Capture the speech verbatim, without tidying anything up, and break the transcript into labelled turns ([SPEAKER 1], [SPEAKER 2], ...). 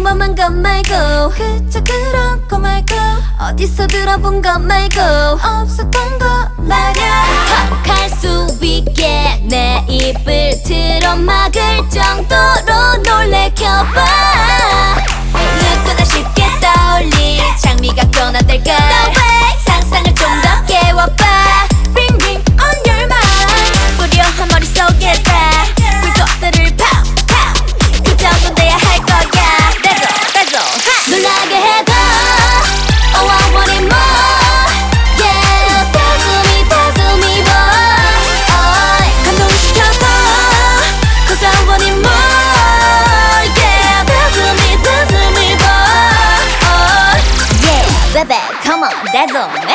[SPEAKER 1] 평범한 것 말고 그저 그런 거 말고 어디서 들어본 것 말고 없었던 거 말야. 헉할 수 있게 내 입을 틀어막을 정도로 놀래켜봐. 누구나 쉽게 떠올릴 장미 같거나 뗄걸. 상상을 좀 더 깨워봐. Ring ring on your mind. 뿌려한 머릿속에다 불꽃들을 pow pow. 그 정도는 돼야 할 거야. That's all, that's all. 놀라게 해도 Oh I want it more. Yeah, 다스미 다스미 more. oh, 감동시켜도 Cause I want it more. Yeah, 다스미 다스미 more. oh, Yeah, baby, come on, that's all.